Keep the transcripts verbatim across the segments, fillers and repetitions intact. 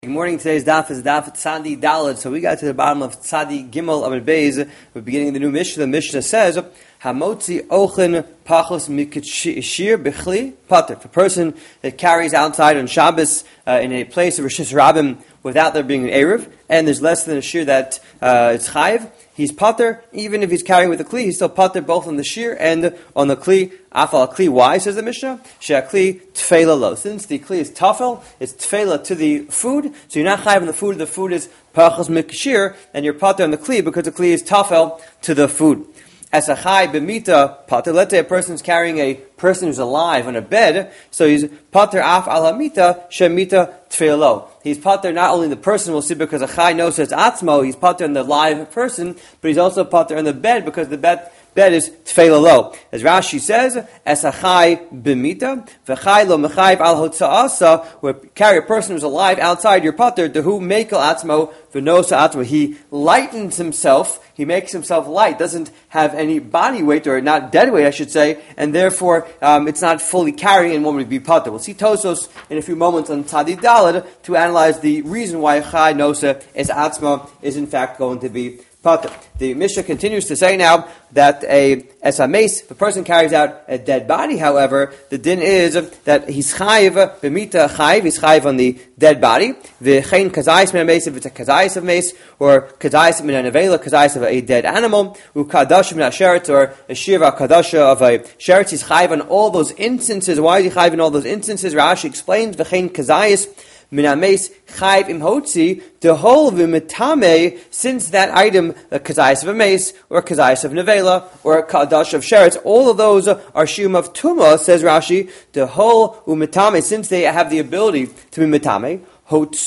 Good morning. Today's daf is daf Tzadi Daled. So we got to the bottom of Tzadi Gimel Amud Beis. We're beginning the new Mishnah. The Mishnah says, "Hamotzi ochen pachos mikshir bechli pater." If a person that carries outside on Shabbos uh, in a place of Rishis Rabbim without there being an eruv, and there's less than a shir that uh, it's chayiv, he's pater. Even if he's carrying with a kli, he's still pater both on the shir and on the kli. Afal kli. Why, says the Mishnah? She'akli tfeila lo. Since the kli is tafel, it's tfeila to the food, so you're not chayiv on the food. The food is pachos mikshir, and you're pater on the kli because the kli is tafel to the food. As a chai b'mita pater, let's say a person's carrying a person who's alive on a bed, so he's pater af al hamita shemita tfeilo. He's pater not only the person, we'll see, because a chai knows it's atzmo, he's pater on the live person, but he's also pater on the bed because the bed bed is tfeilo. As Rashi says, as a chai b'mita v'chai lo mechayv al hotzaasa, where carry a person who's alive outside your pater, dehu mekel atzmo v'nosa atzmo. He lightens himself. He makes himself light, doesn't have any body weight, or not dead weight, I should say, and therefore um, it's not fully carrying and one would be pater. We'll see Tosos in a few moments on Tzadi Daled to analyze the reason why Chai Nosa is Atzma is in fact going to be pater. The Mishnah continues to say now that a as a mace, if a person carries out a dead body, however, the din is that he's chayiv b'mita chayiv, he's chayiv on the dead body. V'chein kazayis min mace, if it's a kazayis of mace, or kazayis min a nevela, kazayis of a dead animal, ukadash min a sheretz, or a shiva kadasha of a sheretz, he's chayiv on all those instances. Why is he chayiv in all those instances? Rashi explains v'chein kazayis min ames chayv im hotzi the whole v'mitame, since that item, a kazayis of a mace or a kazayis of nevela or a kadash of sheretz, all of those are shium of tumah. Says Rashi, the whole umitame, since they have the ability to be mitame. It's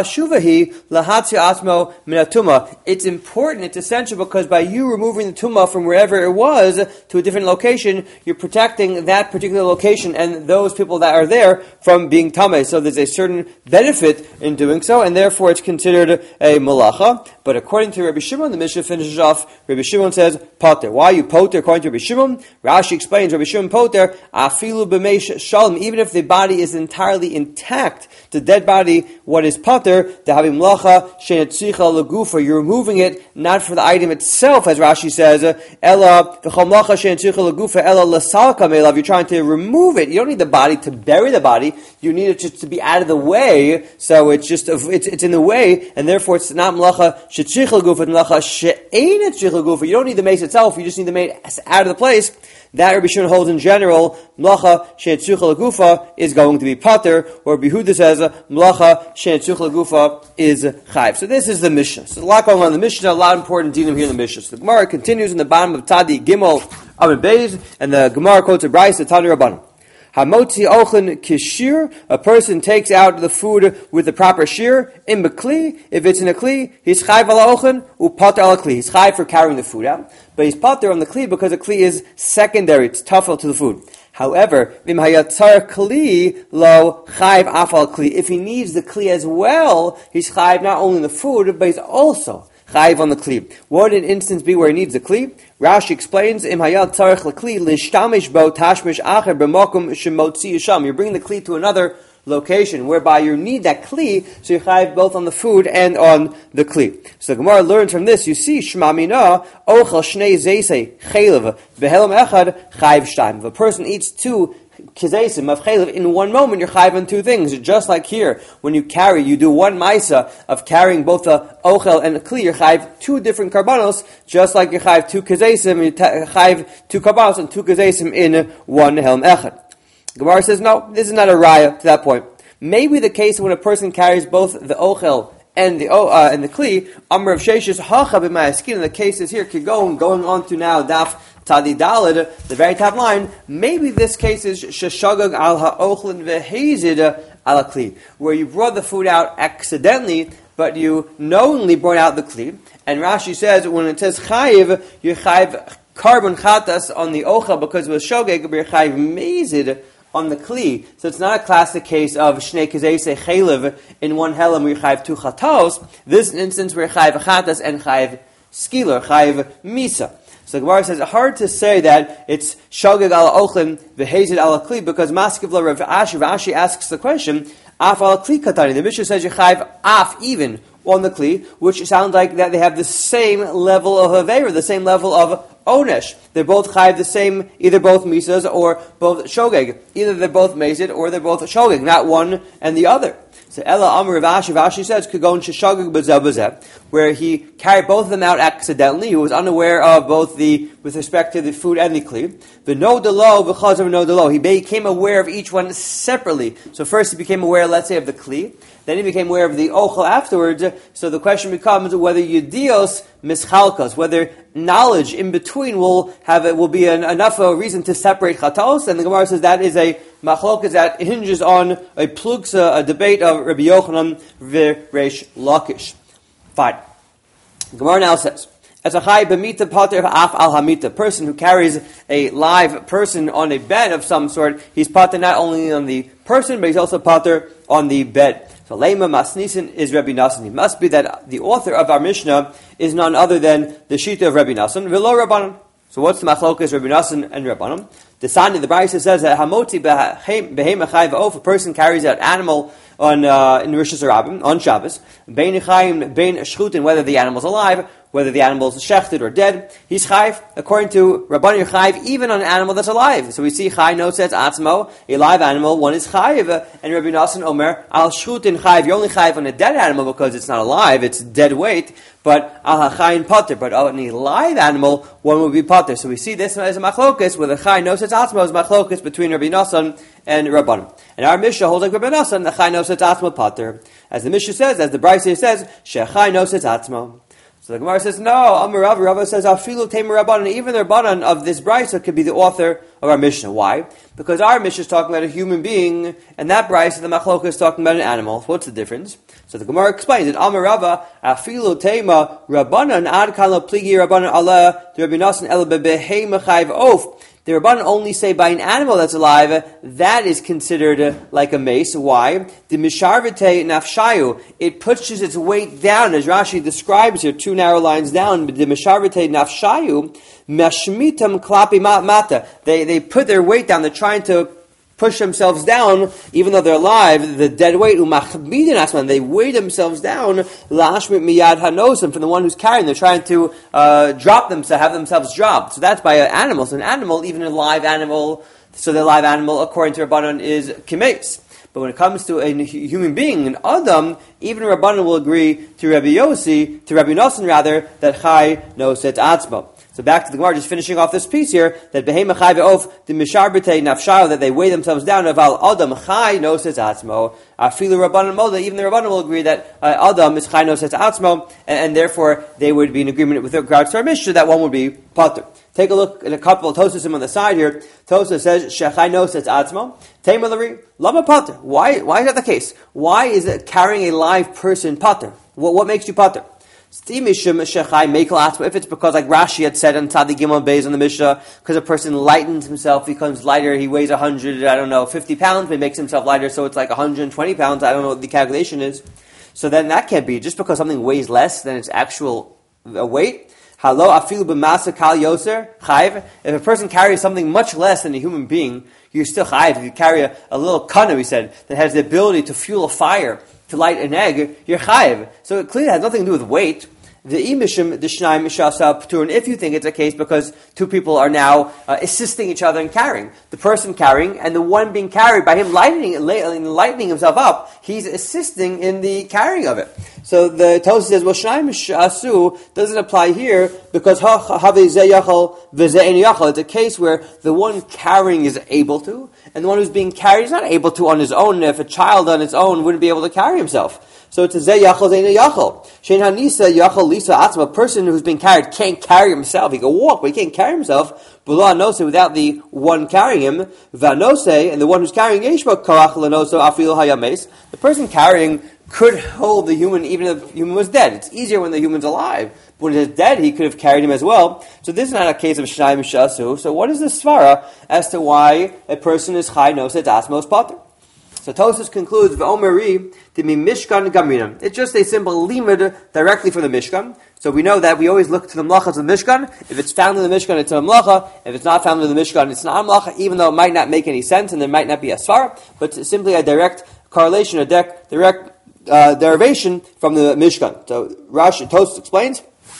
important, it's essential, because by you removing the tumah from wherever it was to a different location, you're protecting that particular location and those people that are there from being tameh. So there's a certain benefit in doing so, and therefore it's considered a malacha. But according to Rabbi Shimon, the Mishnah finishes off, Rabbi Shimon says, pater. Why are you poter? According to Rabbi Shimon, Rashi explains, Rabbi Shimon poter, afilu b'meish shalom, even if the body is entirely intact, the dead body, what is pater? The havim lacha she'etzicha legufa. You're removing it not for the item itself, as Rashi says. Ella v'chom lacha she'etzicha legufa ella lasalka me'elav. You're trying to remove it. You don't need the body to bury the body. You need it just to be out of the way. So it's just it's it's in the way, and therefore it's not melacha she'etzicha legufa. It's melacha she'ein etzicha legufa. You don't need the mace itself. You just need the mace out of the place. That Rabbi Shimon holds in general, melacha she'etzucha legufa is going to be pater, or Behuda says melacha she'etzucha legufa is chayv. So this is the Mishnah. So there's a lot going on in the Mishnah, a lot of important dinim here in the Mishnah. So the Gemara continues in the bottom of Tzadi Gimel Amud Beis, and the Gemara quotes a brayso, the Tanu Rabbanan. Hamotzi ochen kishir, a person takes out the food with the proper shir, in bekli, if it's in a kli, he's chayv ala ochen, u pater ala kli. He's chayv for carrying the food out, but he's pater on the kli because the kli is secondary, it's tafel to the food. However, vim hayatzar kli lo chayv afal kli. If he needs the kli as well, he's chayv not only on the food, but he's also chayv on the kli. What would an instance be where he needs the kli? Rashi explains, Im hayad tzarech l'kli lishtamish bo tashmish acher b'mokum shemotzi yisham. You're bringing the kli to another location whereby you need that kli, so you chayv both on the food and on the kli. So the Gemara learns from this. You see, Shema mina ochel shnei zeisei chaylev behelam echad chayv shtaim. If a person eats two kizesim of chaylev in one moment, you're chayv on two things. Just like here, when you carry, you do one maisa of carrying both the ochel and the kli, you're chayv two different karbanos, just like you chayv two kizesim, you chayv two karbanos and two kizesim in one helm echad. Gemara says, no, this is not a raya to that point. Maybe the case when a person carries both the ochel and the uh, and the kli, Amr of Sheshes hacha b'mayaskin, and the case is here, Kigon, going on to now, Daf Tzadi Daled, the very top line, maybe this case is sheshagag al ha'ochlin v'hezid al kli, where you brought the food out accidentally, but you knowingly brought out the kli. And Rashi says, when it says chayiv, you chayiv carbon chatas on the ochel because it was shogeg, but you're chayiv mezid on the kli. So it's not a classic case of shnei kizeisei chaylev in one helam where you chayiv two chatos. This is an instance where you chayiv chatas and chayiv skiller, chayiv misa. So the Gemara says it's hard to say that it's shogeg ala ochlin v'hezid ala kli because maskiv la Rav Ashi. Rav Ashi asks the question Af al kli katani. The Mishnah says you chayv af even on the kli, which sounds like that they have the same level of avera, the same level of onesh. They're both chayv the same, either both misas or both shogeg. Either they're both mazid or they're both shogeg, not one and the other. So Ella Amr Rav Ashi, Rashi says Kagon Sheshagig B'zeh B'zeh, where he carried both of them out accidentally. He was unaware of both the with respect to the food and the kli. The no delo v'chazav no delo. He became aware of each one separately. So first he became aware, let's say, of the kli. Then he became aware of the ochel afterwards. So the question becomes whether yudios mischalkos, whether knowledge in between will have will be an, enough of a reason to separate chatos. And the Gemara says that is a machlokas that hinges on a plugsa, a debate of Rabbi Yochanan v'Reish Lakish. Fine. The Gemara now says, as a chai b'mita pater af al hamita, person who carries a live person on a bed of some sort, he's pater not only on the person, but he's also pater on the bed. So Leima Masnisin is Rabbi Nassan. It must be that the author of our Mishnah is none other than the Shita of Rabbi Nassan, V'lo Rabbanan. So what's the machlokas Rabbi Nassan and Rabbanan? The Sani, the Brisa says that Hamoti behem chayv of a person carries out animal on uh, in Rishus Harabim on Shabbos, bein chayim bein shchutin, whether the animal's alive, whether the animal's shechted or dead, he's chayv according to Rabbanan. You're chayv even on an animal that's alive. So we see chay no says atzmo, a live animal, one is chayv, and Rabbi Nassan Omer al shchutin chayv. You're only chayv on a dead animal because it's not alive; it's dead weight. But al hachayin pater, but on a live animal, one would be pater. So we see this as a machlokus, where the chay no says atzmo is machlokus between Rabbi Nassan and Rabbanan. And our Mishnah holds like Rabbi Nassan, the chay no says atzmo pater. As the Mishnah says, as the Brisa says, shechay no says atzmo. So the Gemara says, no, Amar Rav, Rav says, Afilu Tamer Rabbanan, even the Rabbanan of this Brisa could be the author of our Mishnah. Why? Because our Mishnah is talking about a human being, and that Brisa, the Machloka, is talking about an animal. What's the difference? So the Gemara explains it. Amar Rav, Afilu Tamer Rabbanan, Ad Kala Pligi Rabbanan Allah, the Rabbi Nassan El Bebehei Mechayv Of. The Rabbanan only say by an animal that's alive, that is considered uh, like a mace. Why? The misharvite nafshayu, it pushes its weight down, as Rashi describes here, two narrow lines down. The misharvite nafshayu, mashmitam klapi mata. They they put their weight down. They're trying to push themselves down, even though they're alive. The dead weight, umachmidin asman, they weigh themselves down. Lashmit miyad hanosim, from the one who's carrying. They're trying to uh, drop themselves, have themselves dropped. So that's by an animal. So an animal, even a live animal, so the live animal, according to Rabbanan, is kimes. But when it comes to a human being, an Adam, even Rabbanan will agree to Rabbi Yossi, to Rabbi Nassan rather, that Chai knows et atzmo. So back to the Gemara, just finishing off this piece here, that Behema Chai Ve'of, the Misharbete Nafshao, that they weigh themselves down, Aval Adam Chai knows et atzmo. Afilu Rabbanan Moda, even the Rabbanan will agree that uh, Adam is Chai knows et atzmo, and, and therefore they would be in agreement with regards to our Mishnah that one would be Pater. Take a look at a couple of Tosasim on the side here. Tosa says, Shechai knows et atzmo. Teimalari, Lama Pater. Why, why is that the case? Why is it carrying a live person Pater? What, what makes you Pater? If it's because, like Rashi had said on Tzadi Gimel Beis on the Mishnah, because a person lightens himself, becomes lighter, he weighs one hundred, I don't know, fifty pounds, but he makes himself lighter, so it's like one hundred twenty pounds, I don't know what the calculation is. So then that can't be, just because something weighs less than its actual weight. Halo afilu b'masa kal yoser chayv. If a person carries something much less than a human being, you're still chayv. If you carry a, a little kana, we said, that has the ability to fuel a fire, to light an egg, you're chayiv. So it clearly has nothing to do with weight. The imishim d'shnaim mishasal p'turin. If you think it's a case because two people are now uh, assisting each other in carrying, the person carrying and the one being carried, by him lightening lightening himself up, he's assisting in the carrying of it. So the Tosafos says, well, shnaim mishasu doesn't apply here because have zeh yachal v'zeh ein yachal. It's a case where the one carrying is able to, and the one who's being carried is not able to on his own. If a child on its own wouldn't be able to carry himself. So it's a zeh yachal, zeh ein yachal. Shein hanisa yachal lisa atzma. A person who's being carried can't carry himself. He can walk, but he can't carry himself. B'lo anose, without the one carrying him. V'anose, and the one who's carrying yeshba karach lanoso afil hayames. The person carrying could hold the human even if the human was dead. It's easier when the human's alive. But when he's dead, he could have carried him as well. So this is not a case of shnai mishasu. So what is the svara as to why a person is chai noset asmos pater? So Tosafos concludes, V'omeri to be Mishkan Gamrinam. It's just a simple limud directly from the Mishkan. So we know that we always look to the mlachas of the Mishkan. If it's found in the Mishkan, it's a mlacha. If it's not found in the Mishkan, it's not a mlacha, even though it might not make any sense and there might not be a svara. But it's simply a direct correlation, a direct, direct uh, derivation from the Mishkan. So Rashi Tosfos explains.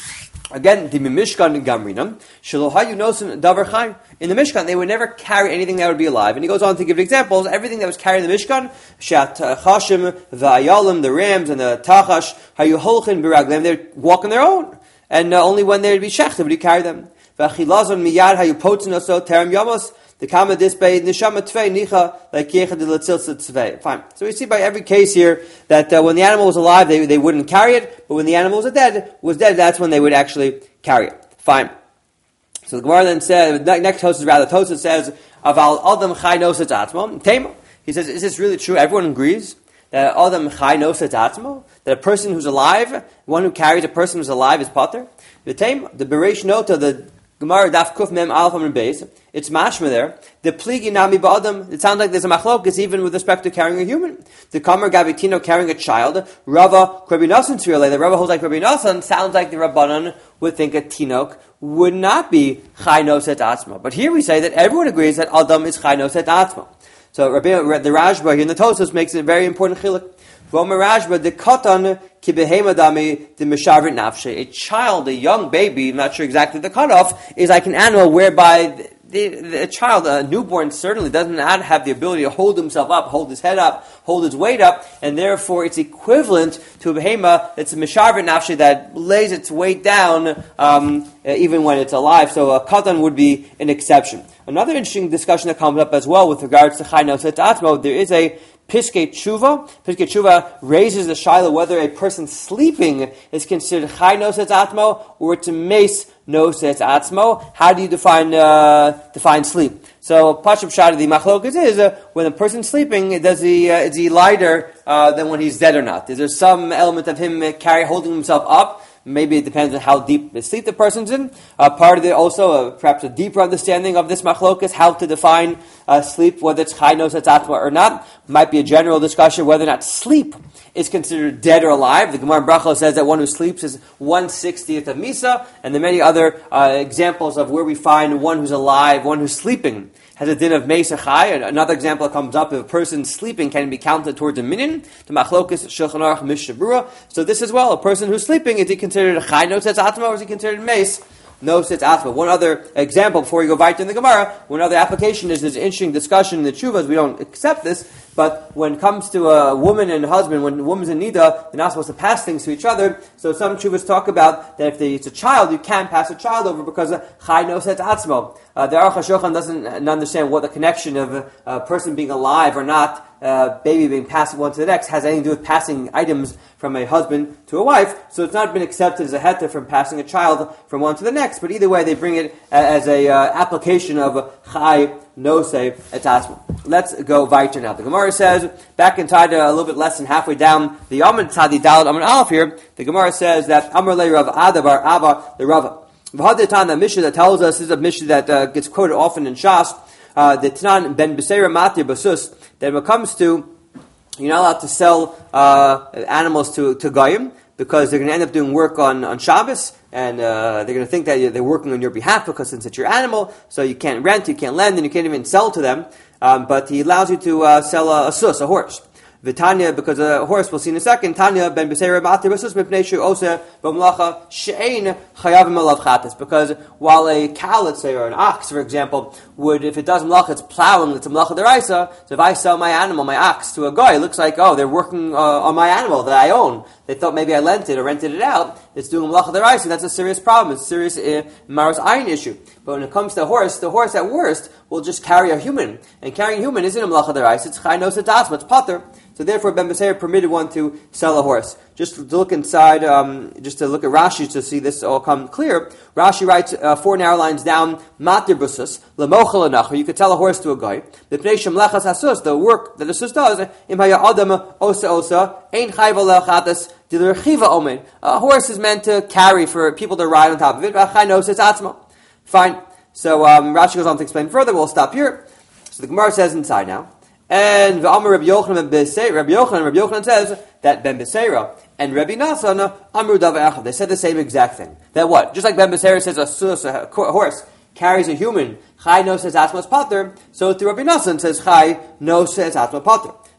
Again, the Mishkan Gamrinam, Shilohayu Nosim Davar Chaim. In the Mishkan, they would never carry anything that would be alive. And he goes on to give examples. Everything that was carried in the Mishkan, Shat Chashim, Va'ayalim, the rams and the Tachash, Hayu Holchin Biraglem, they'd walk on their own. And uh, only when they'd be Shechta would he carry them. Va'chilazon Miyad Hayu Potzin Oso Terem Yamos, the Kama Disbay, Nishama Tvei, Nicha, like Yecha de Latzilsa Tvei. Fine. So we see by every case here that uh, when the animal was alive, they, they wouldn't carry it, but when the animal was dead, was dead, that's when they would actually carry it. Fine. So the Gemara then says, next Tosfos rather, Tosfos says, Aval Adam Chai Nosat Atzmo, Tema. He says, is this really true? Everyone agrees that Adam Chai Nosat Atzmo, that a person who's alive, one who carries a person who's alive is Potter. The Tema, the Bereish Nota, the Gemara Daf Kuf Mem Alpha and Beis, it's mashma there. The pligi nami ba'adam. It sounds like there's a machlokas even with respect to carrying a human. The kamer gavitino carrying a child. Rava Rabbi Nassan Tzrielei. The Rava holds like Rabbi Nassan. Sounds like the Rabbanan would think a tinok would not be chai noset atzma. But here we say that everyone agrees that adam is chai noset atzma. So Rabbi, the Rashba here in the Tosfos makes a very important chiluk. Rashba the katan ki behema dami the mishavrit nafshe. A child, a young baby, I'm not sure exactly the cutoff, is like an animal whereby the, the, the a child, a newborn, certainly does not have the ability to hold himself up, hold his head up, hold his weight up, and therefore it's equivalent to a behema. It's a mishavrit nafshe that lays its weight down um, even when it's alive. So a katan would be an exception. Another interesting discussion that comes up as well with regards to chai noset atzmo, there is a Piskei Tshuva. Piskei Tshuva raises the shaila whether a person sleeping is considered chai nosetz atmo or it's a meis nosetz atmo. How do you define uh, define sleep? So Pashup Shad the machlokas is uh, when a person's sleeping, does he uh, is he lighter uh, than when he's dead or not? Is there some element of him uh, carry holding himself up? Maybe it depends on how deep the sleep the person's in. Uh, part of it also, uh, perhaps a deeper understanding of this machlokas, how to define uh, sleep, whether it's chai nosetz atma or not. Might be a general discussion whether or not sleep is considered dead or alive. The Gemara in Brachos says that one who sleeps is one sixtieth of Misa, and there are many other uh, examples of where we find one who's alive, one who's sleeping has a din of Meisa Chai. Another example that comes up, if a person sleeping can be counted towards a minin, the Machlokas, Shulchan Aruch, Mishabura. So this as well, a person who's sleeping, is he considered a Chai Nosetz Atma or is he considered Meis Nosetz Atma? One other example before we go right in the Gemara, one other application is this interesting discussion in the Tshuvas. We don't accept this, but when it comes to a woman and a husband, when the woman's in Nida, they're not supposed to pass things to each other. So some Tshuvas talk about that if they, it's a child, you can't pass a child over because of Chai Nosetz Atzmo. Uh, the Aruch HaShulchan doesn't understand what the connection of a, a person being alive or not, uh, baby being passed one to the next, has anything to do with passing items from a husband to a wife. So it's not been accepted as a heter from passing a child from one to the next. But either way, they bring it as a uh, application of Chai Nosei Etasma. Let's go weiter now. The Gemara says, back in Taida, a little bit less than halfway down the Amud Tzadi Daled Amud Aleph here, the Gemara says that Amar Le Rav Adabar Abba the Rava. V'hadatan, the Mishnah that tells us, this is a Mishnah that uh, gets quoted often in Shas, uh, the Tanan Ben Beseira Matir Basus, that when it comes to, you're not allowed to sell uh, animals to, to Goyim, because they're going to end up doing work on, on Shabbos, and uh, they're going to think that they're working on your behalf because since it's your animal, so you can't rent, you can't lend, and you can't even sell to them. Um, but he allows you to uh, sell a, a sus, a horse. Vitanya, because a horse, we'll see in a second. Tanya ben b'seira matir b'sus mipnei shu oseh b'mlacha she'ein chayavim alav chatas. Because while a cow, let's say, or an ox, for example, would, if it does mlacha, it's plowing, it's a mlacha deraisa. So if I sell my animal, my ox, to a guy, it looks like, oh, they're working uh, on my animal that I own. They thought maybe I lent it or rented it out. It's doing mlacha deraisa. That's a serious problem. It's a serious uh, maros ayin issue. But when it comes to a horse, the horse at worst will just carry a human. And carrying a human isn't a mlacha deraisa. It's chay noset atzma. It's pater. So therefore, Ben Beseir permitted one to sell a horse. Just to look inside, um, just to look at Rashi to see this all come clear. Rashi writes uh, four narrow lines down, Matir busus, lemochel anachar. You could tell a horse to a guy. The pnei mlechas hasus, the work that the sus does, im haya adam osa osa, ein chayv lechatas, diler chiva omen. A horse is meant to carry for people to ride on top of it. V'achay noset atzma. Fine. So um, Rashi goes on to explain further. We'll stop here. So the Gemara says inside now. And the Amar Rabbi Yochanan ben Beseira, Rabbi Yochanan, Rabbi Yochanan says that Ben Beseira and Rabbi Nassan Amru Davar Echad. They said the same exact thing. That what? Just like Ben Beseira says a sus, a horse carries a human, Chai no says Atmas Pater. So through Rabbi Nassan says Chai no says Atma Pater. So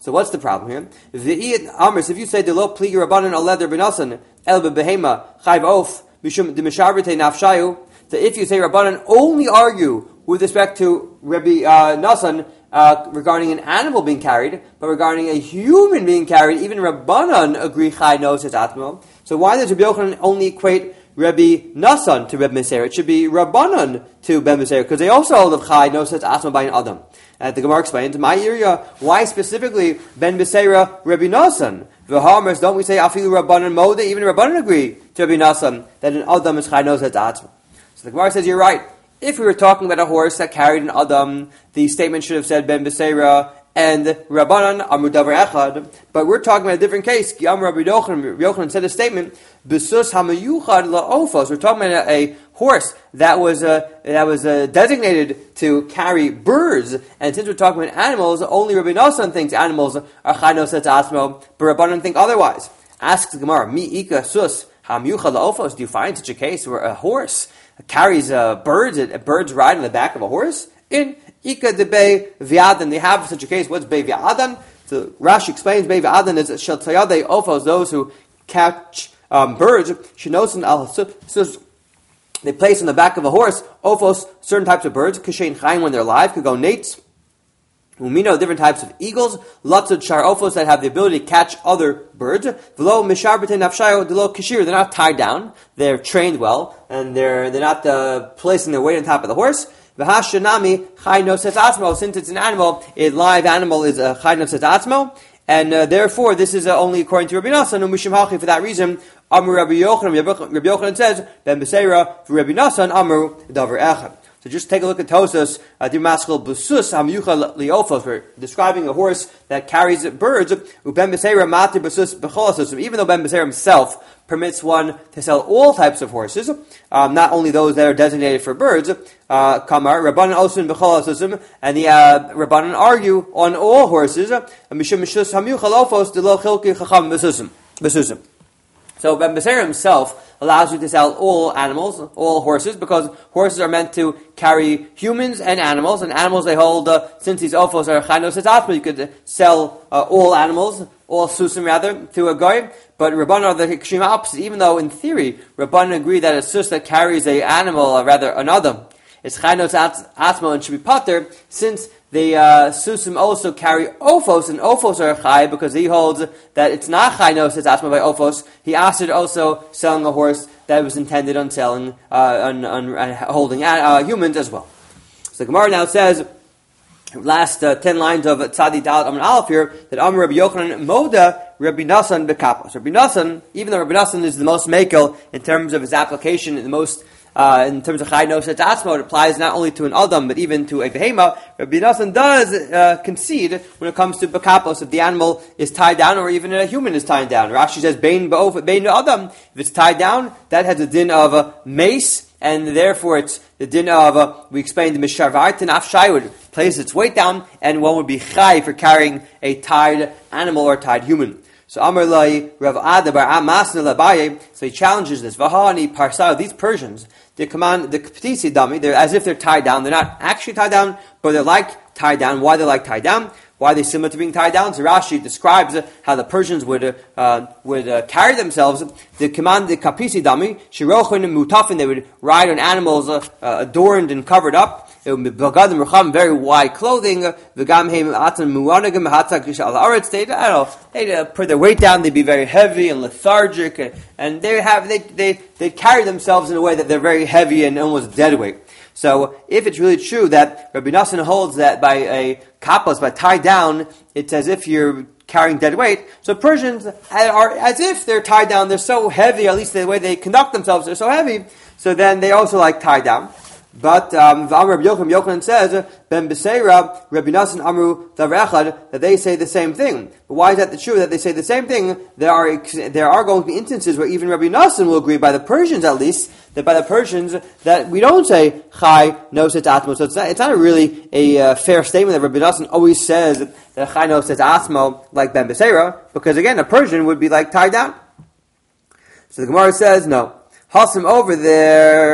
So what's the problem here? If you say the lo pligi rabbanan aleder b'nasan el behema chayv of mishum demishavrite nafshayu, that if you say rabbanan only argue with respect to Rabbi uh, Nasan uh, regarding an animal being carried, but regarding a human being carried, even rabbanan agree chay knows his atmo. So why does Rabbi Yochanan only equate Rabbi Nasan to Rabbi Meseira? It should be rabbanan to Ben Meseira, because they also hold of chay knows his atmo by an adam. And the Gemara explains, in my area, why specifically Ben Beseira, Rabbi Nasan? V'hamers, don't we say afilu Rabbanan Moda? Even Rabbanan agree to Rabbi Nasan that an Adam is chaynos at atzma. So the Gemara says, you're right. If we were talking about a horse that carried an Adam, the statement should have said Ben Beseira and Rabbanan Amru Davar Echad. But we're talking about a different case. Ki Amru Rabbi Yochanan, Rabbi Yochanan said a statement, Besus Hamayuchad La'ofos. We're talking about a, a horse that was uh, that was uh, designated to carry birds, and since we're talking about animals, only Rabbi Nasan thinks animals are chaynos et asmo, but Rabbanan think otherwise. Asks the Gemara, Mi ika sus hamyuchad laofos. Do you find such a case where a horse carries uh, birds, uh, birds ride on the back of a horse? In ika de bei viadan, they have such a case. What's bei viadan? So Rashi explains bei viadan is shel tayadei ofos, those who catch um, birds. Shenosin al sus. They place on the back of a horse, ophos, certain types of birds, kashein chayim when they're alive, could go nates, umino, different types of eagles, lots of char ophos that have the ability to catch other birds, v'lo mishar b'tei nafshayo, d'lo kashir, they're not tied down, they're trained well, and they're they're not uh, placing their weight on top of the horse. V'hashanami, chay noset atzmo, since it's an animal, a live animal is a chay noset atzmo, and uh, therefore this is uh, only according to Rabbi Nasan, and Mishim Hachi, for that reason, Amru Rabbi Yochanan, Rabbi Yochanan says, Ben Beseira, for Rabbi Nasan, Amru Davar Echad. So just take a look at Tosas, uh, Dimaskal Busus Hamyucha Liofos. We're describing a horse that carries birds. Ben Beseira Matir Busus Becholasus. Even though Ben Beseira himself permits one to sell all types of horses, um, not only those that are designated for birds. Uh, Kamar Rabbanan Osun Becholasus, and the uh, Rabbanan argue on all horses. Mishum Mishus Hamyucha Lofos Delo Chilki Chacham Besusim Besusim. So Ben Beseira himself allows you to sell all animals, all horses, because horses are meant to carry humans and animals, and animals they hold, uh, since these ophos are chaynos etzatma, you could sell uh, all animals, all susim rather, to a goy. But Rabbanan are the extreme opposite, even though in theory, Rabbanan agree that a sus that carries a animal, or rather an adam, is chaynos etzatma and should be pater, since the uh, susim also carry ophos, and ophos are chay because he holds that it's not chaynos it's asma by ophos. He asked it also selling a horse that was intended on selling uh, on, on, on holding uh, humans as well. So the Gemara now says, last uh, ten lines of Tzadi Dalet Amar Aleph here, that Amar Rabbi Yochanan Moda Rabbi Nasan bekapos. Rabbi Nasan, even though Rabbi Nasan is the most mekel in terms of his application, the most Uh, in terms of Chai Noset Atzmo, it applies not only to an Adam, but even to a Behema. Rabbi Nasan does uh, concede when it comes to Bekapos, if the animal is tied down, or even a human is tied down. Rashi says, Bein Ba'of, Bein Adam. If it's tied down, that has a din of a mace, and therefore it's the din of, a, we explained, the Misharvar Tanaf Shai would place its weight down, and one would be Chai for carrying a tied animal or tied human. So Amar Lai Rav Ada Bar Amasna Labaye, so he challenges this. Vahani Parsao, these Persians, they command the Ptisi Dami, they're as if they're tied down. They're not actually tied down, but they're like tied down. Why they're like tied down? Why are they similar to being tied down? So Rashi describes uh, how the Persians would uh, uh, would uh, carry themselves. They command the Kapisi Dami, Shirochin and Mutafin, they would ride on animals uh, uh, adorned and covered up. It would be Bagadim Recham, very wide clothing. V'gam heim atan muanagim hatzak al aretz. They, I don't know, they'd uh, put their weight down. They'd be very heavy and lethargic, and, and they have they they they carry themselves in a way that they're very heavy and almost dead weight. So, if it's really true that Rabbi Nasan holds that by a kapos, by tied down, it's as if you're carrying dead weight. So Persians are as if they're tied down. They're so heavy, at least the way they conduct themselves, they're so heavy. So then they also like tied down. But um, Rabbi Yochanan, Yochanan says, Ben Beseira, Rabbi Nasan Amru Davar Echad, that they say the same thing. But why is that the true that they say the same thing? There are there are going to be instances where even Rabbi Nasan will agree, by the Persians at least, that by the Persians that we don't say Chai Noset Atmo. So it's not, it's not a really a uh, fair statement that Rabbi Nasan always says that Chai Noset Atmo like Ben Beseira, because again, a Persian would be like tied down. So the Gemara says no. Hasim over there.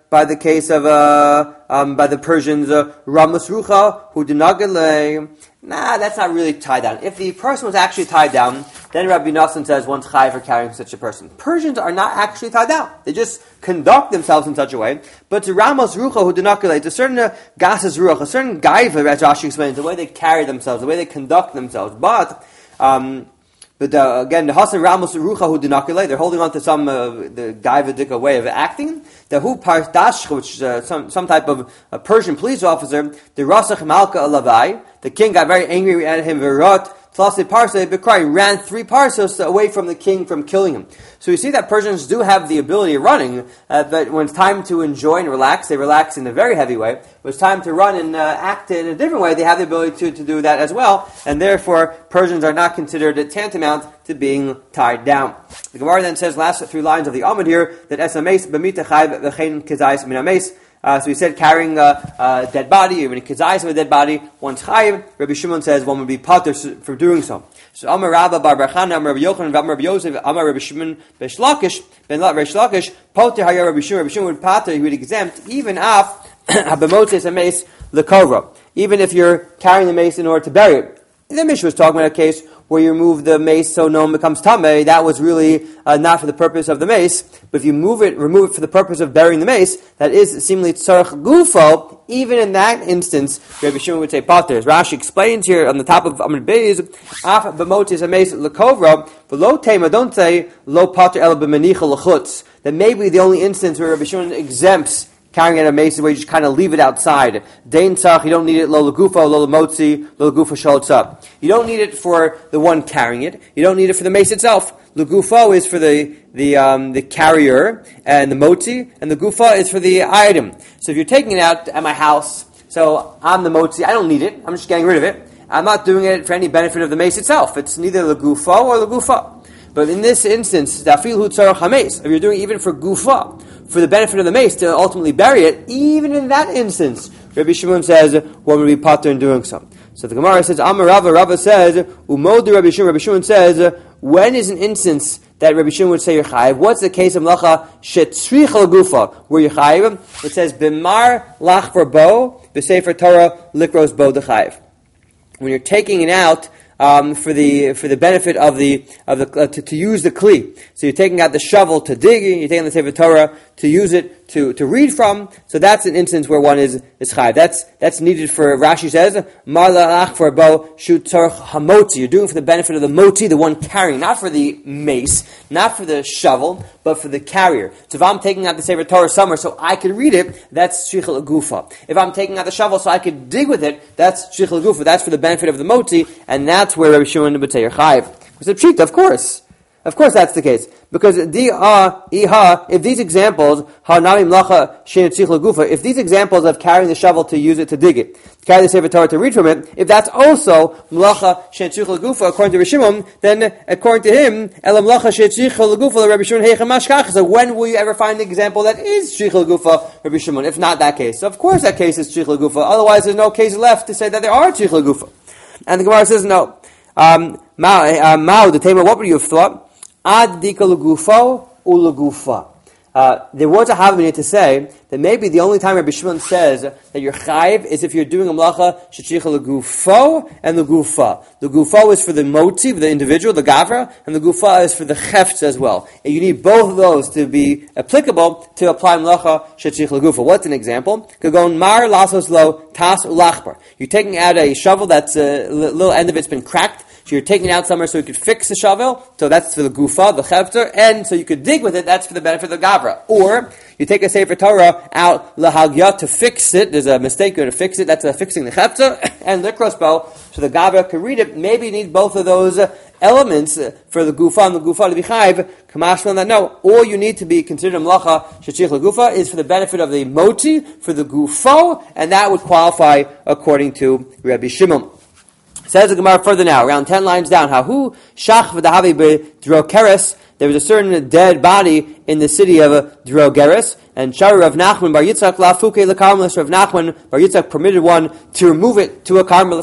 by the case of uh, um, by the Persians, uh, Ramas Rucha, who did not get lay. Nah, that's not really tied down. If the person was actually tied down, then Rabbi Nassan says one's chayav for carrying such a person. Persians are not actually tied down. They just conduct themselves in such a way. But to Ramos Rucha, who did not get lay, a certain uh, gasas ruach, a certain gaiva, as Rashi explains, the way they carry themselves, the way they conduct themselves. But um, But uh, again, the Hasan Ramos Rucha who dinakile, they're holding on to some uh, the Gaivadika way of acting. The Hu Pardash, which is uh, some some type of uh, Persian police officer, the Rasach Malka Alavai, the king got very angry at him. Virat Tlasi Parsa Bikrai ran three parsos away from the king from killing him. So you see that Persians do have the ability of running, uh, but when it's time to enjoy and relax, they relax in a very heavy way. When it's time to run and uh, act in a different way, they have the ability to, to do that as well, and therefore Persians are not considered tantamount to being tied down. The Gemara then says, last three lines of the Amud here, that esames b'mita chayv v'chein kizayis min ames. Uh, so he said carrying a, a dead body, even a kizayis of a dead body, one's chayiv. Rabbi Shimon says one would be pater for doing so. So Amar Rabba bar Barchana, Amar Rabbi Yochanan, Amar Rabbi Yosef, Amar Rabbi Shimon besh Lakish, ben Resh Lakish, pater hayar Rabbi Shimon, Rabbi Shimon would pater, he would exempt, even af habemotz a mace lekova, even if you're carrying the mace in order to bury it. The Mishnah was talking about a case where you remove the mace so no one becomes tamei. That was really uh, not for the purpose of the mace. But if you move it, remove it for the purpose of burying the mace, that is seemingly tzarech gufo. Even in that instance, Rabbi Shimon would say pater. As Rashi explains here on the top of Amud Beis, af b'motis a mace lekovra, but lo tema. Don't say lo pater el b'menicha lechutz. That may be the only instance where Rabbi Shimon exempts carrying it a mace where you just kind of leave it outside. Dein tzach, you don't need it lo legufo, lo lemotzi, lo legufo sholtza. You don't need it for the one carrying it. You don't need it for the mace itself. Legufo is for the the um, the carrier, and the motzi, and the gufa is for the item. So if you're taking it out at my house, so I'm the motzi, I don't need it. I'm just getting rid of it. I'm not doing it for any benefit of the mace itself. It's neither legufo or legufa. But in this instance, dafil hu tzarach hames. If you're doing it even for gufa, for the benefit of the mace to ultimately bury it, even in that instance, Rabbi Shimon says one would be pater in doing so. So the Gemara says, Amar Rava, Rava says, Umod Rabbi Shimon, Rabbi Shimon says, when is an instance that Rabbi Shimon would say you're chayiv? What's the case of mlacha shetzrich gufa where you're chayiv? It says, B'mar lach for bo, b'sefer Torah likros bo dechayiv. When you're taking it out, Um, for the for the benefit of the of the uh, to, to use the kli, so you're taking out the shovel to dig, you're taking the Sefer Torah to use it to, to read from. So that's an instance where one is is chayiv. That's that's needed for Rashi says malach for bo shoot tzarch hamotzi. You're doing it for the benefit of the moti, the one carrying, not for the mace, not for the shovel, but for the carrier. So if I'm taking out the Sefer Torah somewhere so I could read it, that's shrichel gufa. If I'm taking out the shovel so I could dig with it, that's shrichel gufa. That's for the benefit of the moti, and that's where Rabbi Shimon would say you're chayiv. It's a pshita, of course. Of course that's the case. Because di ah iha, if these examples, ha nami mlacha shein tzich gufa, if these examples of carrying the shovel to use it to dig it, to carry the Sefer Torah to read from it, if that's also mlacha shein tzich gufa according to Rabbi Shimon, then according to him, elam mlacha shein tzich gufa Rabbi Shimon heicha mashkach. So when will you ever find an example that is tzich gufa Rabbi Shimon? If not that case, so of course that case is tzich gufa. Otherwise, there's no case left to say that there are tzich gufa. And the Gemara says no. Um, Mao, uh, Mao, the Tamer, what would you have thought? Ad dika legufo ulegufa. Uh, there was a havamina to say that maybe the only time Rabbi Shimon says that you're chayiv is if you're doing a mlacha shechicha legufo and legufa. The gufa is for the motzi, the individual, the gavra, and the gufa is for the chefts as well. And you need both of those to be applicable to apply mlacha shechicha legufa. What's an example? Kagon mar lasos lo tas ulachbar. You're taking out a shovel that's a little end of it's been cracked. So you're taking it out somewhere so you could fix the shovel, so that's for the gufa, the chefter, and so you could dig with it, that's for the benefit of the gavra. Or, you take a Sefer Torah out, lahagya, to fix it, there's a mistake, you're to fix it, that's uh, fixing the chefter, and likros bo, so the gavra could read it. Maybe you need both of those uh, elements uh, for the gufa and the gufa to be chayiv. Kamashman that no, all you need to be considered mlacha shechich legufa is for the benefit of the moti, for the gufo, and that would qualify according to Rabbi Shimon. Says the Gemara further now, around ten lines down, Hahu shach v'dahavi b'drogeres. There was a certain dead body in the city of Drogeres, and Shari Rav Nachman Bar Yitzchak lafuke lekarmelis. Rav Nachman Bar Yitzchak permitted one to remove it to a karmelis.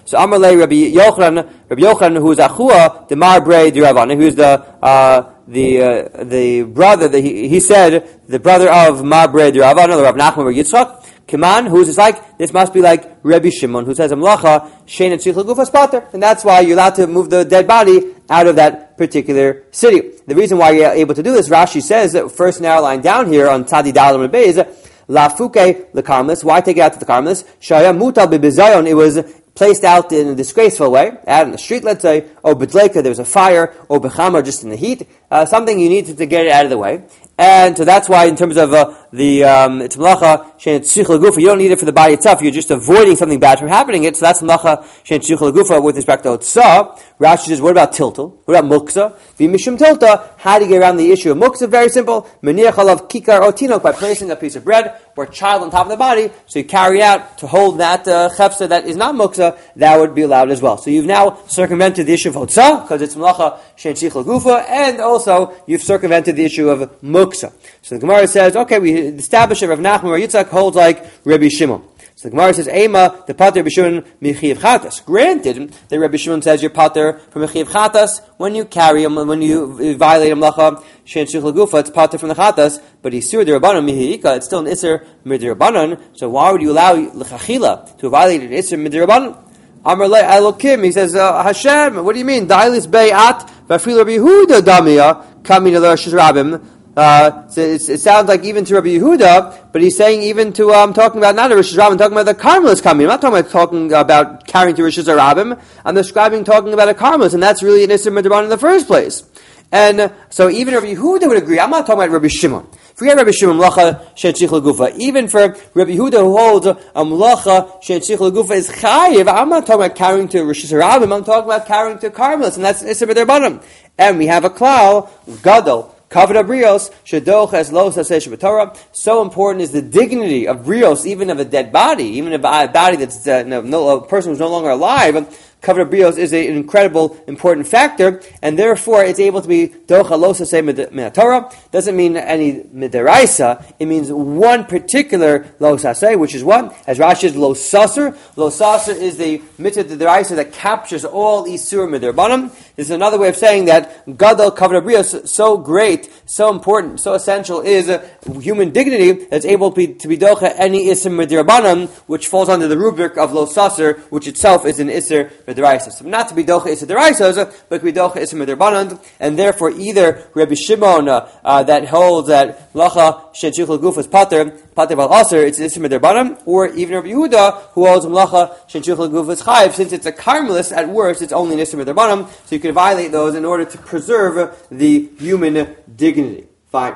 So Amalei Rabbi Yochanan, Rabbi Yochanan, who is Achua, the Marbrei the Ravana, who's the uh, the uh, the brother. That he, he said the brother of Marbrei the Ravana, the Rav Nachman or Yitzchak. Kiman, who's just like, this must be like Rabbi Shimon, who says, Amlacha, Shein and Tzich L'gufas Pater. And that's why you're allowed to move the dead body out of that particular city. The reason why you're able to do this, Rashi says, first narrow line down here on Tzadi Dalam and Beis, La Fuke, the Carmelis. Why take it out to the Carmelis? Shaya Mutal Bibizayon, it was placed out in a disgraceful way, out in the street, let's say, or B'dleika, there was a fire, or B'chama, just in the heat, uh, something you needed to get it out of the way. And so that's why in terms of uh, the um, it's melacha shein tzich l'gufa, you don't need it for the body itself, you're just avoiding something bad from happening. It, so that's melacha shein tzich l'gufa with respect to otzah. Rashi says, what about tiltal? What about muksa? V'mishum tilta, how do you get around the issue of muksa? Very simple. Meniach alav kikar otinok, by placing a piece of bread or a child on top of the body, so you carry out to hold that uh, chefsa that is not muksa, that would be allowed as well. So you've now circumvented the issue of otzah, because it's melacha shein tzich l'gufa, and also you've circumvented the issue of muksa. So the Gemara says, okay, we established that Rav Nachman or Yitzchak holds like Rabbi Shimon. So the Gemara says, Ema, the pater Rabbi Shimon michiv chatas. Granted, that Rabbi Shimon says you're pater from michiv chatas when you carry him, when you violate him lacha shein tzich l'gufa, it's pater from the chatas. But isur derabanan mihiika, it's still an isur midirabanan. So why would you allow l'chachila to violate an isur midirabanan? Amar le Elokim, he says, uh, Hashem, what do you mean? Dailis be'at v'afil Rabbi Yehuda damia kamin l'rashis rabim. Uh, so it sounds like even to Rabbi Yehuda, but he's saying even to, I'm um, talking about not a Rosh Hashanah, I'm talking about the Carmelis coming. I'm not talking about talking about carrying to Rosh Hashanah. I'm describing talking about a Carmelis, and that's really an Isser Midrabanan in the first place. And uh, so even Rabbi Yehuda would agree. I'm not talking about Rabbi Shimon. Forget Rabbi Shimon, Mlacha Shein Tzich L'Gufa. Even for Rabbi Yehuda who holds a Mlacha Shein Tzich L'Gufa is Chayiv, I'm not talking about carrying to Rosh Hashanah, I'm talking about carrying to Carmelis, and that's Isser Midrabanan. And we have a klal, Gadol, Kavod Brios, Shadoch as Lo Saseh Torah. So important is the dignity of Brios, even of a dead body, even of a body that's uh, no, no, a person who's no longer alive. Kavod Brios is a, an incredible, important factor, and therefore it's able to be Docha Lo Saseh Min Torah. Doesn't mean any Midaraisa. It means one particular Lo Saseh, which is what? As Rashi says, Lo Saser. Lo Saser is the Mitzvah Midaraisa that captures all Isur Midarbanim. This is another way of saying that Gadol Kavod Brios, so great, so important, so essential is uh, human dignity that's able to be, to be Docha any Isur Midarbanim, which falls under the rubric of Lo Saser, which itself is an Isur Midraisa. So not to be docha is deraisa, but to be docha is midrabanan, and therefore either Rabbi Shimon uh, uh, that holds that lacha shein tzich l'gufa is pater pater val aser, it's isser midrabanan, or even Rabbi Yehuda who holds lacha shein tzich l'gufa is chayiv. Since it's a Carmelis, at worst it's only an isser midrabanan, so you can violate those in order to preserve the human dignity. Fine.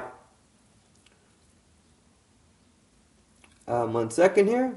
Um, one second here.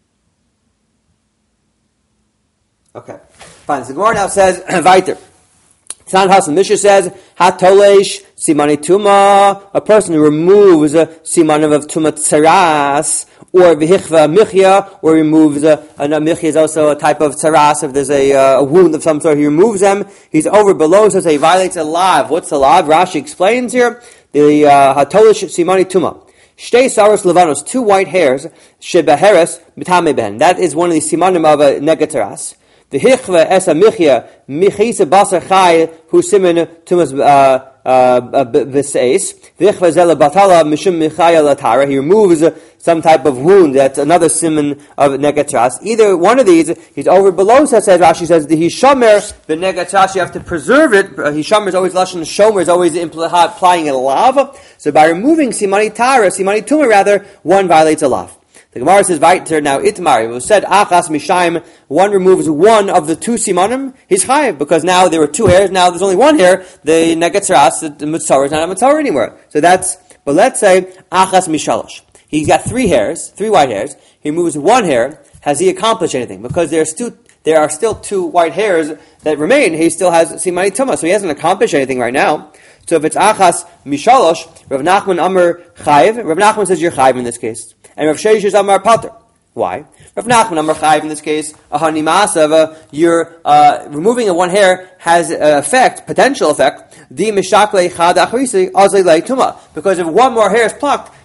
Okay, fine. So the Gemara now says, Vaiter. Tanan Hasan Mishnah says, Hatolesh simani tuma, a person who removes a siman of tuma tsaras, or vihichva michya, or removes a, and a michya is also a type of tsaras. If there's a, uh, a wound of some sort, he removes them. He's over below, so he violates a lav. What's the lav? Rashi explains here the uh, Hatolesh simani tuma. Shtei saros levanos, two white hairs, shebeheres mitame ben. That is one of the simanim of a negataras. The hichva esa michya michisa basar chai hu siman tumas v'seis. The hichva zela batala mishum michaya latara. He removes some type of wound. That's another siman of negatras. Either one of these, he's over below. So says Rashi says the hishamer the negatras. You have to preserve it. Hishamer is always lashon shomer is always implying a lav. So by removing simani tara, simani tuma rather, one violates a lav. The Gemara says, "Vaiter now itmar." It was said, "Achas mishaim." One removes one of the two simanim. He's chayiv because now there were two hairs. Now there's only one hair. The negatzaras, the mitzvah is not a mitzvah anymore. So that's. But let's say achas mishalosh. He's got three hairs, three white hairs. He removes one hair. Has he accomplished anything? Because there's two. There are still two white hairs that remain. He still has simani tuma, so he hasn't accomplished anything right now. So if it's achas mishalosh, Rav Nachman Amar chayiv. Rav Nachman says you're chayiv in this case. And Rav Sheish is Amar Pater. Why? Rav Nachman Amar Chayiv in this case, ahani ma'asav, your uh, removing of one hair has an effect, potential effect, di mishakle chad achrisi azay tuma. Because if one more hair is plucked,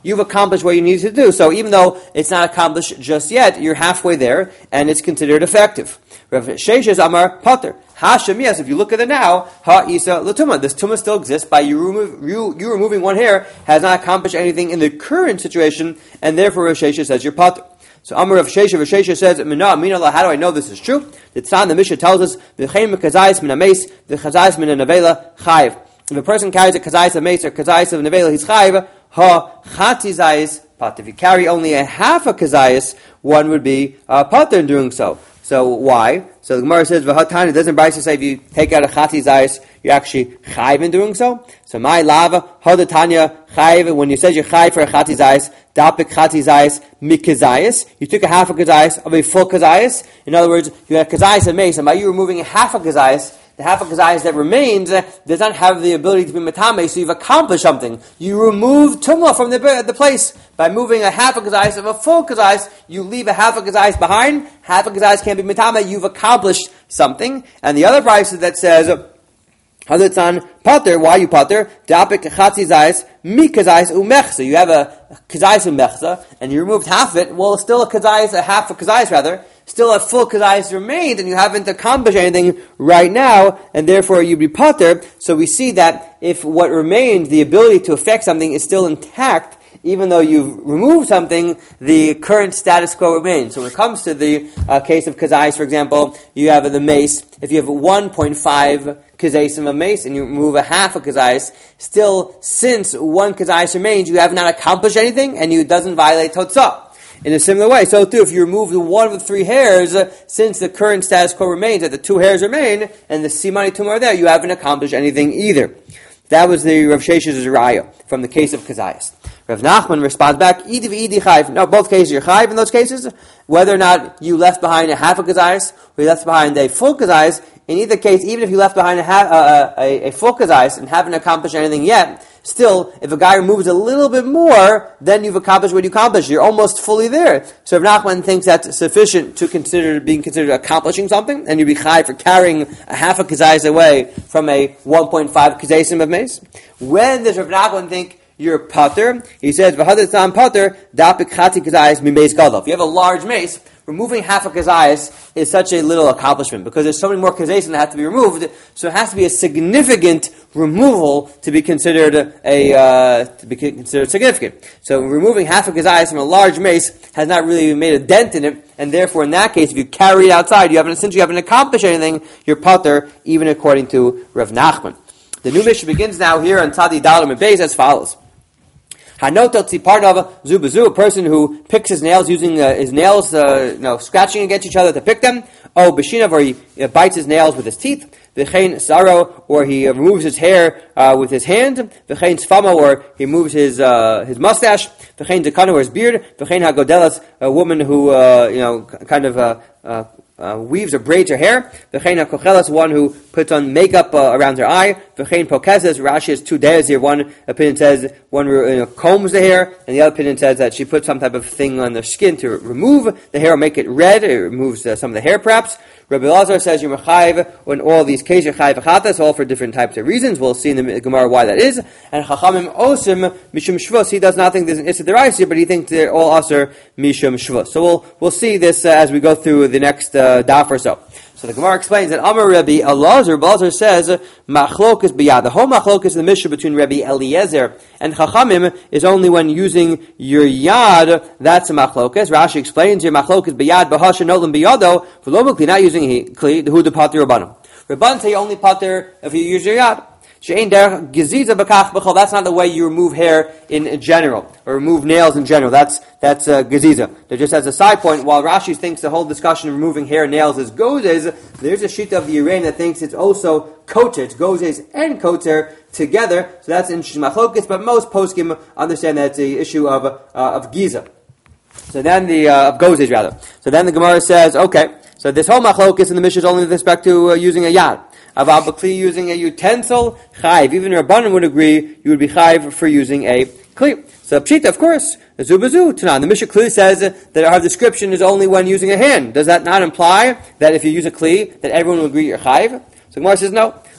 you've accomplished what you need to do. So even though it's not accomplished just yet, you're halfway there, and it's considered effective. Rav Sheshes Amar Potter. Hashem, yes, if you look at it now, Ha Isa Latuma. This tumah still exists. By you, remove, you, you removing one hair has not accomplished anything in the current situation, and therefore Rav Sheshes says you're Potter. So Amar Rav Sheshes, Rav Sheshes says, Mina, Mina, how do I know this is true? The Tzan, the Mishnah tells us, V'chein mekazayis min ha-meis, v'chazayis min ha-nevela, chayiv. If a person carries a kazayis of meis or kazayis of nevela, he's chayiv. Ha chatzizayis Potter. If you carry only a half a kazayis, one would be uh, Potter in doing so. So why? So the Gemara says, "V'hatani." Doesn't Brisa say if you take out a chati zayis, you're actually chayiv in doing so? So my lava hadatanya chayiv. When you said you're chayiv for a chati zayis, dapik chati zayis mikazayis. You took a half a kazayis of a full kazayis. In other words, you had a kazayis of mace, and by you removing a half a kazayis, the half a kazayis that remains uh, does not have the ability to be matame, so you've accomplished something. You remove tumah from the, the place. By moving a half a kazayis of a full kazayis, you leave a half a kazayis behind. Half a kazayis can't be matame, you've accomplished something. And the other brisa that says, Hadatzan Potter, why you Potter? Dapik chatzi zayis, mi kazayis umechza. You have a kazayis umechza, and you removed half of it, well, it's still a kazayis, a half a kazayis rather, still a full kazayis remained, and you haven't accomplished anything right now, and therefore you'd be Potter. So we see that if what remains, the ability to affect something, is still intact, even though you've removed something, the current status quo remains. So when it comes to the uh, case of kazayis, for example, you have the mace. If you have one point five kazayis of mace and you remove a half a kazayis, still, since one kazayis remains, you have not accomplished anything, and it doesn't violate totzah. In a similar way, so too, if you remove the one of the three hairs, uh, since the current status quo remains, that the two hairs remain, and the simani tumah are there, you haven't accomplished anything either. That was the Rav Shesh's raya from the case of kazayis. Rav Nachman responds back, Idi v'idi chayv. No, both cases you're chayv in those cases. Whether or not you left behind a half a kazayis, or you left behind a full kazayis, in either case, even if you left behind a, half, uh, a, a full kazayis and haven't accomplished anything yet, still, if a guy removes a little bit more, then you've accomplished what you accomplished. You're almost fully there. So Rav Nachman thinks that's sufficient to consider being considered accomplishing something, and you'd be chayv for carrying a half a kazayis away from a one point five kazayisim of mace. When does Rav Nachman think you're Potter? He says, "V'hadatzan Potter dapik chati kazayis mimeis gadol." If you have a large mace, removing half a kazayis is such a little accomplishment because there's so many more kazayisim that have to be removed. So it has to be a significant removal to be considered a uh, to be considered significant. So removing half a kazayis from a large mace has not really made a dent in it, and therefore, in that case, if you carry it outside, you haven't since you haven't accomplished anything. You're Potter, even according to Rav Nachman. The new Mishnah begins now here on Tzadi Dalam and Beis as follows. Hanotot Tziparnava Zubazu, a person who picks his nails using uh, his nails, uh, you know, scratching against each other to pick them. Oh, Bashinav, or he uh, bites his nails with his teeth. V'chein Saro, or he uh, removes his hair uh, with his hand. V'chein Sfama, or he moves his uh, his mustache. V'chein Dekana, or his beard. V'chein Hagodelas, a woman who uh, you know kind of uh, uh, Uh, weaves or braids her hair. V'chein hakochelas, one who puts on makeup uh, around her eye. V'chein pokeses, Rashi has two days here. One opinion says one you know, combs the hair, and the other opinion says that she puts some type of thing on the skin to remove the hair or make it red. It removes uh, some of the hair, perhaps. Rabbi Lazar says you're mechayiv in all these cases, you're chayiv v'chatas, all for different types of reasons. We'll see in the Gemara why that is. And Chachamim osim mishum shvus. He does not think there's an issa deraisa, but he thinks they're all aser mishum shvus. So we'll we'll see this uh, as we go through the next uh, daf or so. So the Gemara explains that Amar Rabbi Elazar, Elazar says machlokas biyad. The whole machlokas in the Mishnah between Rabbi Eliezer and Chachamim is only when using your yad. That's a machlokas. Rashi explains your machlokas biyad bahasha nolim biyado. V'lomukli, not using kli, who the pater rabbanim. Rabban say only pater if you use your yad. That's not the way you remove hair in general, or remove nails in general. That's that's uh, geziza. Just as a side point, while Rashi thinks the whole discussion of removing hair and nails is gozes, there's a shita of the Iran that thinks it's also koter. It's gozes and koter together. So that's interesting machlokes, but most poskim understand that it's the issue of uh, of giza. So then the uh, of gozes rather. So then the Gemara says, okay, so this whole machlokes in the Mishnah is only with respect to uh, using a yad. Aval b'kli, using a utensil, chayv. Even Rabbanan would agree you would be chayv for using a kli. So pshita, of course, zubazu tanan. The Mishnah clearly says that our description is only when using a hand. Does that not imply that if you use a kli, that everyone will agree you're chayv? So Gemara says no.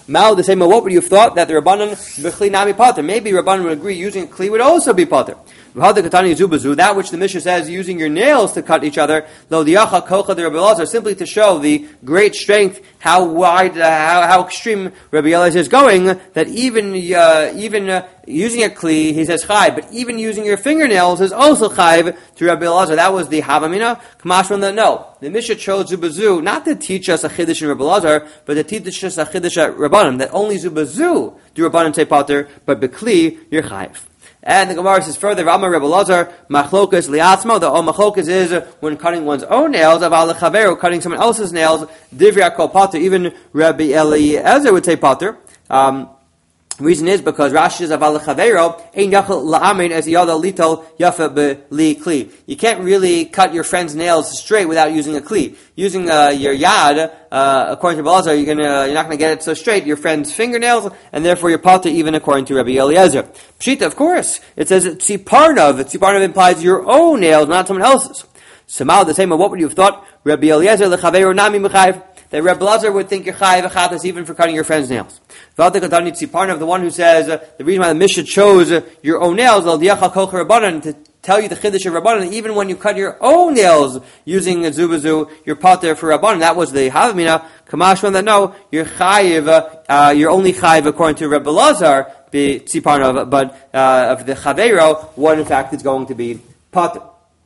Mal the same. What would you have thought that the Rabbanan b'chli nami pater? Maybe Rabbanan would agree using a kli would also be pater. That which the Mishnah says using your nails to cut each other, lo diacha kocha the Rabbi Elazar, simply to show the great strength, how wide, uh, how, how extreme Rabbi Elazar is going, that even uh, even uh, using a kli, he says chayv, but even using your fingernails is also chayv to Rabbi Elazar. That was the havamina. Kamash from the no. The Mishnah chose zubazu not to teach us a chiddush in Rabbi Elazar, but to teach us a chiddush at Rabbanim, that only zubazu do Rabbanim say pater, but bekli you're chayv. And the Gemara says further, Rama Rebbe Lazar, machlokas liatzmo, the machlokas is when cutting one's own nails, aval lechaveru, cutting someone else's nails, divrei kol pater, even Rabbi Eliezer would say pater. Um, reason is because Rashi says aval lechaveru, ein yachal la'amein as yada lital yafa b'li kli. You can't really cut your friend's nails straight without using a kli. Using uh, your yad, uh, according to Rebbe Lazar, you're gonna you're not gonna get it so straight. Your friend's fingernails, and therefore your pater, even according to Rabbi Eliezer. Pshita, of course, it says tziparnav. Tziparnav implies your own nails, not someone else's. Somehow the same. What would you have thought? Rabbi Eliezer lechaveru nami mechayev. That Rebbe Lazar would think you're chayev achatas even for cutting your friend's nails. V'atikatani tziparnav, the one who says uh, the reason why the Mishnah chose uh, your own nails, al diachal kol rabbanan, to tell you the chiddush of Rabbanan, even when you cut your own nails using a zubazu, you're pater for Rabbanan. That was the havamina. Kamash from that no, you're chayiv, uh, you're only chayiv according to Rebbe Lazar, be tziparnav, but uh, of the chavero, one in fact is going to be pater.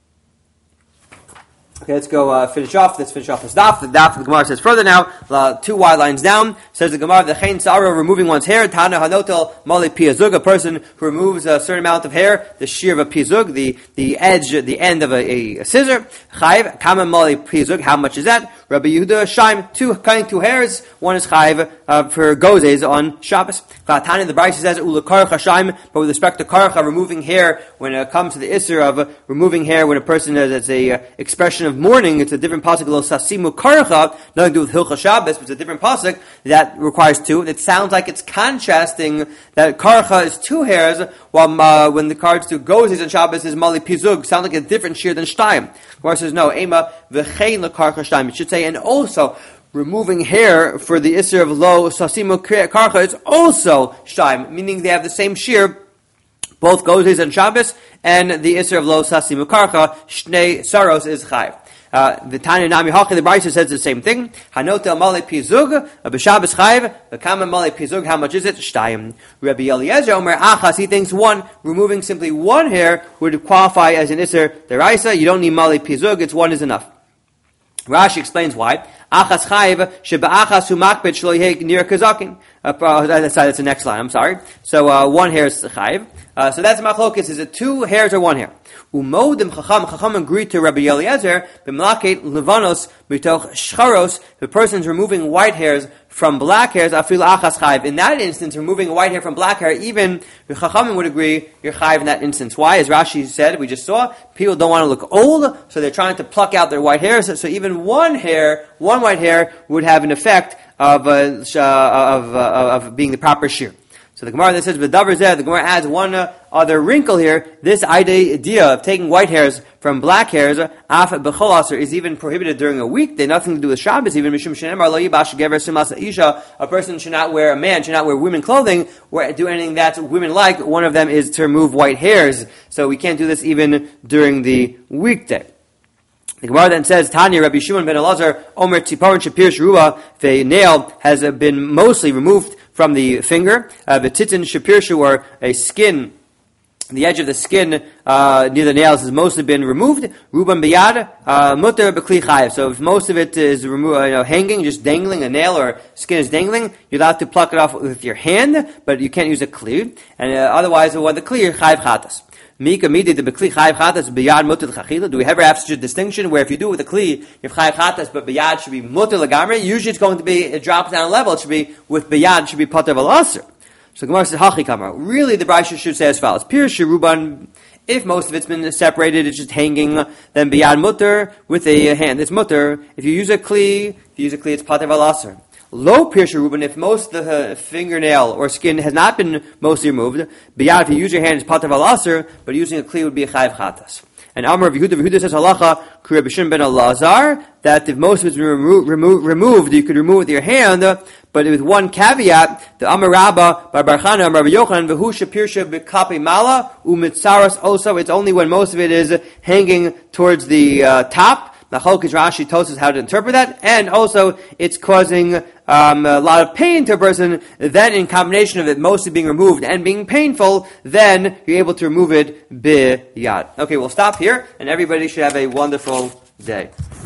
Okay, let's go uh, finish off. Let's finish off this daf. The daf of the Gemara says further now, uh, two wide lines down, says the Gemara, the chen saro, removing one's hair, tana hanotel mali piyazug, a person who removes a certain amount of hair, the shear of a piyazug, the, the edge, the end of a, a scissor, chayiv, kama mali piyazug, how much is that? Rabbi Yehuda Shaim, two, cutting two hairs, one is chayiv uh, for gozes on Shabbos. Tani, the Brisa says, ula karcha shaim, but with respect to karcha, removing hair, when it comes to the isser of uh, removing hair, when a person has it's a uh, expression of mourning, it's a different pasuk, lo sasimu karcha, nothing to do with hilcha Shabbos, but it's a different pasuk that requires two. It sounds like it's contrasting that karcha is two hairs, while uh, when the cards to gozes on Shabbos is mali pizug, sounds like a different shear than shtaim. Gemara says, no, ema v'chein lekarcha shtaim. It should say, and also, removing hair for the isser of lo sasimu karcha is also shtaim, meaning they have the same shear, both gozes and Shabbos, and the isser of lo sasimu karcha, shnei saros is chayv. Uh, the Tanya Nami Hachi, the Brisa says the same thing. Hanotel male pizug, b'Shabbos chayv, the kama male pizug, how much is it? Shtayim. Rabbi Eliezer Omer Achas, he thinks one, removing simply one hair would qualify as an isser deraisa. You don't need male pizug, it's one is enough. Rashi explains why. Achas chayv sheba'achas hu makbet shlo yehek nir kazakin. That's that's the next line. I'm sorry. So uh, one hair is chayv. Uh, so that's machlokes. Is it two hairs or one hair? Umodim chacham chacham agreed to Rabbi Eliezer b'mlaket levanos mitoch shcharos. The person is removing white hairs from black hairs. Afil achas chayv. In that instance, removing white hair from black hair, even the chachamim would agree you're chayv in that instance. Why? As Rashi said, we just saw, people don't want to look old, so they're trying to pluck out their white hairs. So even one hair, one white hair, would have an effect of uh, of, uh, of being the proper shear. So the Gemara that says v'davar zeh, the Gemara adds one uh, other wrinkle here. This idea of taking white hairs from black hairs, af b'chol aser, is even prohibited during a weekday. Nothing to do with Shabbos. Even mishum shenemar lo yibash gever simas isha. A person should not wear, a man should not wear women clothing or do anything that's women like. One of them is to remove white hairs. So we can't do this even during the weekday. The Gemara then says, Tanya, Rabbi Shimon ben Elazar, Omer Tziparon Shapir Shuruah, the nail has been mostly removed from the finger. Uh, the titin Shapir Shu, or a skin, the edge of the skin uh, near the nails has mostly been removed. Ruban biyad, mutter b'kli chayev. So if most of it is remo- uh, you know, hanging, just dangling, a nail or skin is dangling, you're allowed to pluck it off with your hand, but you can't use a kli. And uh, otherwise, with the kli, you're chayev chatas. Do we ever have such a distinction where if you do it with a kli, you have chayav chatas, but biyad should be mutter lagamre? Usually it's going to be, it drops down a level, it should be, with biyad, it should be pater v'laser. So Gemara says, hachi kamar. Really the Brisa should say as follows. Pir shiruban, if most of it's been separated, it's just hanging, then biyad mutter, with a hand, it's mutter. If you use a kli, if you use a kli, it's pater v'laser. Low Pirsha Ruben, if most of the uh, fingernail or skin has not been mostly removed, biyad, if you use your hand, it's pater v'laser, but using a kli would be a chayav chatas. And Amar Yehuda, Yehuda says halacha K'Rabbi Shimon ben Elazar, that if most of it's been remo- remo- removed, you could remove it with your hand, but with one caveat, the Amar Rabba, Bar Bar Chana, Amar Rabbi Yochanan, V'hu shapirsha b'kapi mala, u'mitzaras also, it's only when most of it is hanging towards the uh, top. Nachol is Rashi tells us how to interpret that, and also it's causing um, a lot of pain to a person. Then, in combination of it mostly being removed and being painful, then you're able to remove it biyad. Okay, we'll stop here, and everybody should have a wonderful day.